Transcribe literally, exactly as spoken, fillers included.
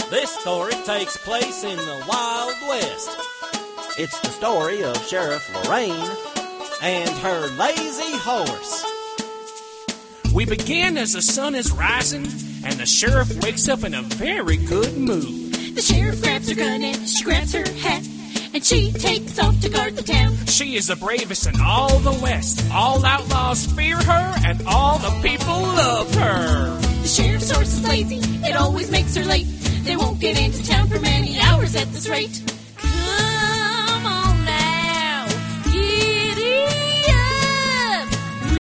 This story takes place in the Wild West. It's the story of Sheriff Lorraine and her lazy horse. We begin as the sun is rising, and the sheriff wakes up in a very good mood. The sheriff grabs her gun and she grabs her hat, and she takes off to guard the town. She is the bravest in all the West. All outlaws fear her, and all the people love her. The sheriff's horse is lazy, it always makes her late. They won't get into town for many hours at this rate. Come